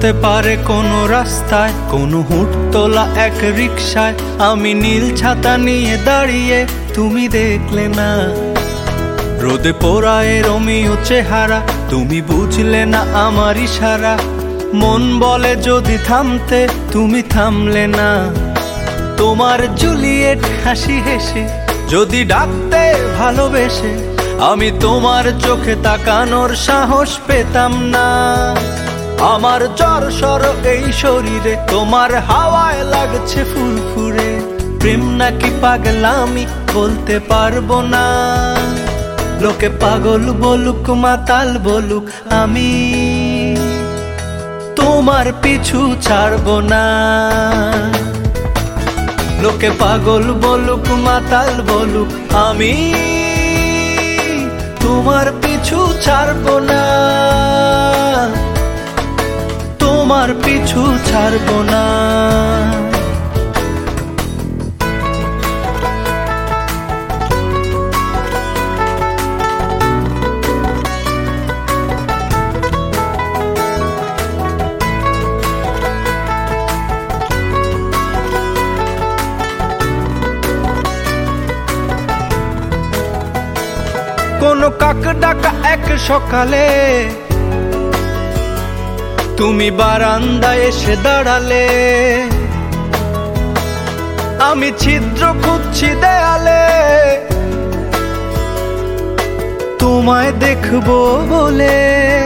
হতে পারে কোনো রাস্তায়, কোনো হুটতোলা এক রিকশায় আমি নীল ছাতা নিয়ে দাঁড়িয়ে, তুমি দেখলে না। রোদে পোড়ায় রোমিও চেহারা, তুমি বুঝলে না আমার ইশারা। মন বলে যদি থামতে, তুমি থামলে না। তোমার জুলিয়েট হাসি হেসে যদি ডাকতে ভালোবেসে, আমি তোমার চোখে তাকানোর সাহস পেতাম না। আমার জ্বর এই শরীরে, তোমার হাওয়ায় লাগছে ফুরফুরে। প্রেম নাকি পাগলামি বলতে পারবো না। লোকে পাগল বলুক মাতাল বলুক, আমি তোমার পিছু ছাড়বো না। লোকে পাগল বলুক মাতাল বলুক, আমি তোমার পিছু ছাড়বো না। তোমার পিছু ছাড়বো না। কোনো কাক ডাকা এক সকালে তুমি বারান্দায় এসে দাঁড়ালে। আমি ছিদ্র খুঁজছি দেয়ালে, তোমায় দেখবো বলে।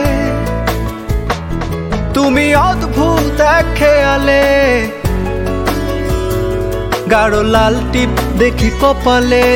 তুমি অদ্ভুত এক খেয়ালে, গাঢ় লাল টিপ দেখি কপালে।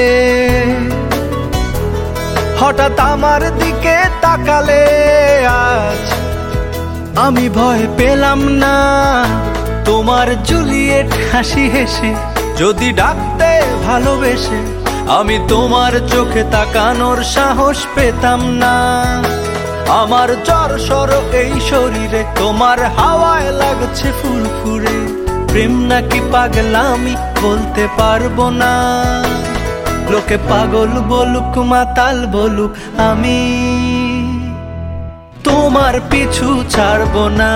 হঠাৎ আমার দিকে তাকালে, আজ আমি ভয় পেলাম না। তোমার জুলিয়েট হাসি হেসে যদি ডাকতে ভালোবেসে, আমি তোমার চোখে তাকানোর সাহস পেতাম না। আমার জ্বর এই শরীরে, তোমার হাওয়ায় লাগছে ফুরফুরে। প্রেম নাকি পাগলামি বলতে পারবো না। লোকে পাগল বলুক মাতাল বলুক, আমি তোমার পিছু ছাড়বো না।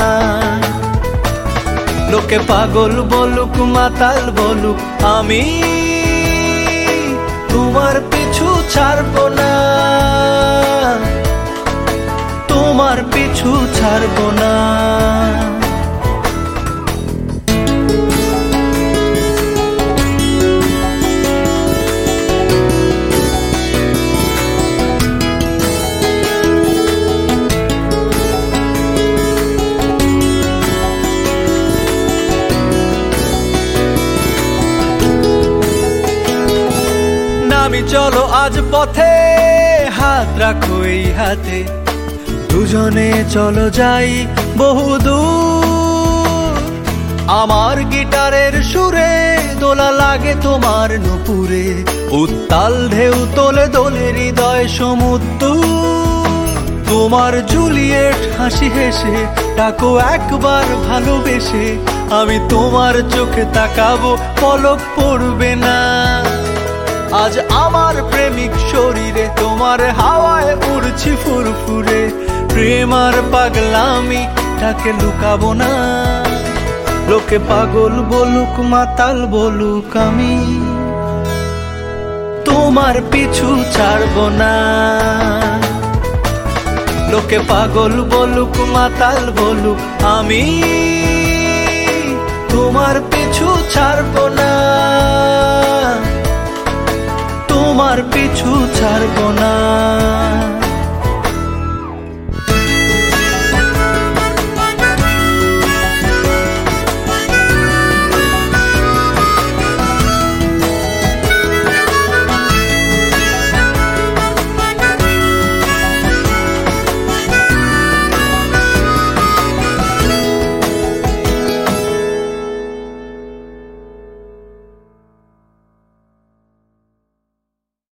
লোকে পাগল বলুক মাতাল বলুক, আমি তোমার পিছু ছাড়বো না। তোমার পিছু ছাড়বো না। আমি চলো আজ পথে, হাত রাখো এই হাতে। দুজনে চলো যাই বহুদূর। আমার গিটারের সুরে দোলা লাগে তোমার নুপুরে। উত্তাল ঢেউ তোলে দোলে হৃদয় সমুদ্র। তোমার জুলিয়েট হাসি হেসে ডাকো একবার ভালোবেসে। আমি তোমার চোখে তাকাবো, পলক পড়বে না। আজ আমার প্রেমিক শরীরে, তোমার হাওয়ায় উড়ছি ফুরফুরে। প্রেম আর পাগলামি তাকে লুকাবো না। লোকে পাগল বলুক মাতাল বলুক, আমি তোমার পিছু ছাড়বো না। লোকে পাগল বলুক মাতাল বলুক, আমি তোমার পিছু ছাড়বো না। তোমার পিছু ছাড়বো না।